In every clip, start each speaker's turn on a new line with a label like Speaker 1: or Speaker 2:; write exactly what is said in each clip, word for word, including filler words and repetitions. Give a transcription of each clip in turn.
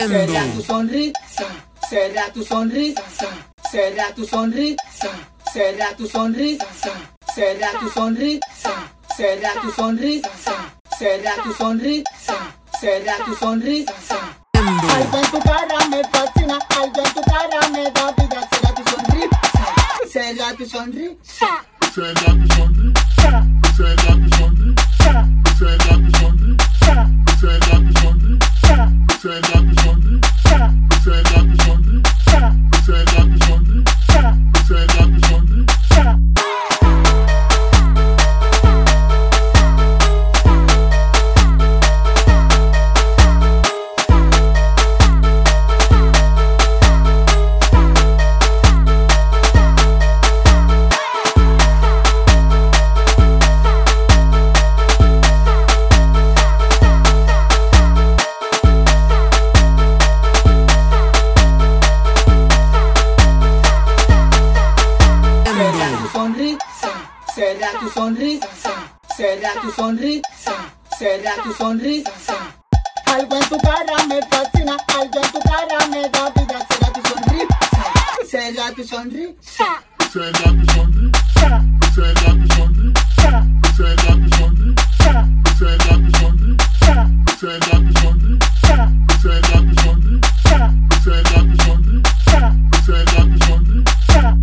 Speaker 1: Será tu sonrisa, será tu sonrisa, será tu sonrisa, será tu sonrisa, será tu sonrisa, será tu sonrisa, será tu sonrisa, será tu sonrisa. Algo en tu cara me fascina, algo en tu cara me da vida, será tu sonrisa, será tu sonrisa,
Speaker 2: será tu sonrisa, será tu sonrisa, será tu sonrisa, será tu sonrisa, será tu sonrisa, será tu sonrisa, será tu sonrisa, será tu sonrisa.
Speaker 1: Será tu sonrisa, será tu sonrisa, será tu sonrisa. Algo en tu cara me fascina, algo en tu cara me da vida, será tu sonrisa, será tu sonrisa,
Speaker 2: será tu sonrisa, será tu sonrisa, será tu sonrisa, será tu sonrisa, será tu sonrisa, será tu sonrisa, será tu sonrisa, será tu sonrisa.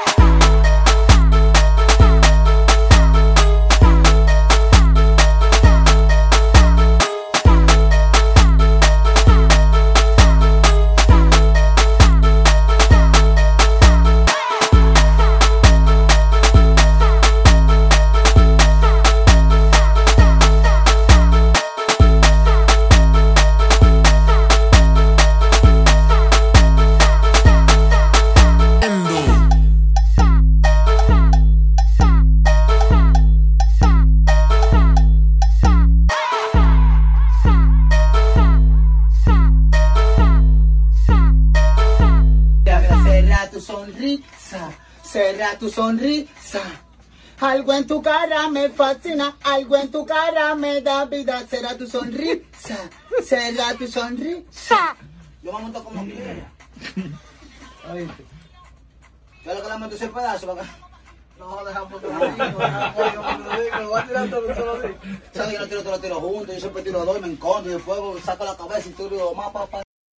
Speaker 1: Sonrisa, será tu sonrisa. Algo en tu cara me fascina, algo en tu cara me da vida, será tu sonrisa, será tu sonrisa.
Speaker 3: Yo me monto como quiera. ¿Oíste? Yo lo que le monto ese pedazo para acá. No, dejamos todo ahí, no, no, voy a tirar todo, todo así. ¿Sabes? Yo no tiro, todo lo tiro junto, yo siempre tiro dos y me encontro y después saco la cabeza y tiro más, papá.